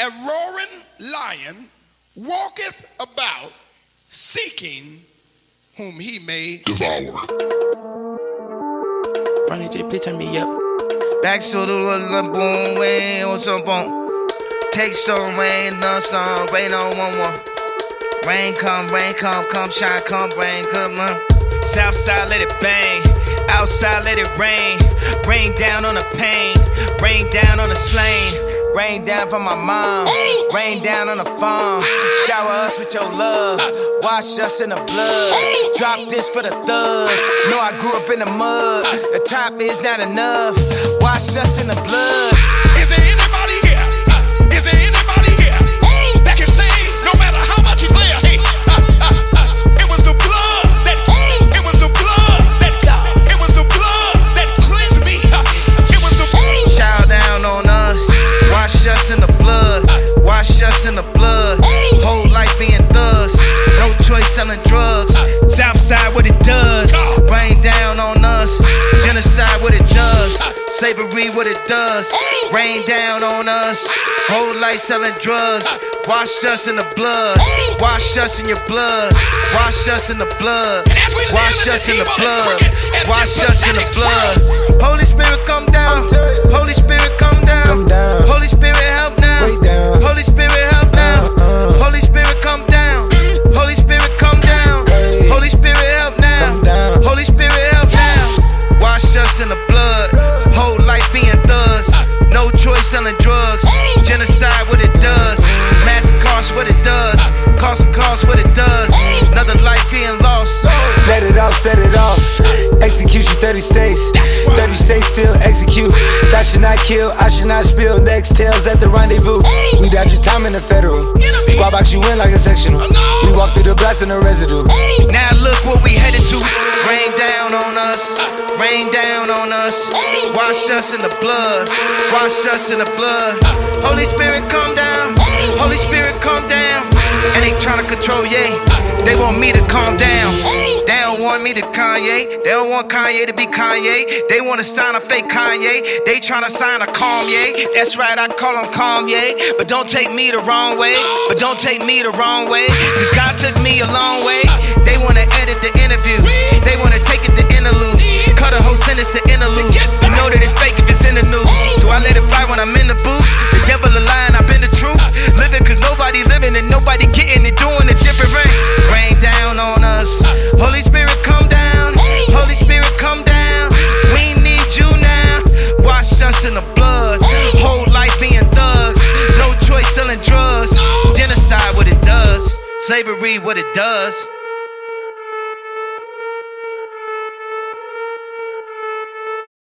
A roaring lion walketh about, seeking whom he may devour. Ronnie J, please turn me up. Back to the little boom, way on some bone. Take some rain, no storm, rain on 1-1. Rain come, come shine, come rain, come on. Southside let it bang, outside let it rain. Rain down on the pain, rain down on the slain. Rain down from my mom, rain down on the farm. Shower us with your love, wash us in the blood. Drop this for the thugs, know I grew up in the mud. The top is not enough, wash us in the blood. Is there anybody here? Is there anybody here that can say no matter how much you play? Hey, it was the blood that, it was the blood that, it was the blood that cleansed me. It was the blood. Shower down on us, wash us in the blood, wash us in the blood. Whole life being thugs, no choice selling drugs. Southside what it does, rain down on us. Genocide what it does, slavery what it does. Rain down on us, whole life selling drugs. Wash us in the blood, wash us in your blood, wash us in the blood, wash us in the blood, wash us in the blood. Holy Spirit come down, Holy Spirit come down, Holy Spirit help now, Holy Spirit help now, Holy Spirit come down, Holy Spirit come down, Holy Spirit help now, Holy Spirit help now. Wash us in the blood, whole life being thugs, no choice selling drugs. Genocide what it does, mass cost what it does, cost what it does. Another life being lost. Let it off, set it off. Execution 30 states, 30 states still execute. That should not kill, I should not spill. Next tails at the rendezvous. We dodge your time in the federal. Squad box you in like a sectional. We walk through the blast in the residue. Now look what we headed to. Rain down on us, rain down on us. Wash us in the blood, wash us in the blood. Holy Spirit come down, Holy Spirit come down. And they tryna control, yeah. They want me to calm down. They don't want me to Kanye. They don't want Kanye to be Kanye. They wanna sign a fake Kanye. They tryna sign a Kanye. That's right, I call him Kanye. But don't take me the wrong way. But don't take me the wrong way. Cause God took me a long way. They wanna edit the interviews. They wanna take it to interludes. Cut a whole sentence to interlude. You know that it's fake if it's in the news. So I let it fly when I'm in the booth. The devil a lie and I've been the truth. Living cause nobody living and nobody getting it. Doing it different. Rain down on us. Holy Spirit come down. Holy Spirit come down. We need you now. Wash us in the blood. Whole life being thugs. No choice selling drugs. Genocide what it does. Slavery what it does.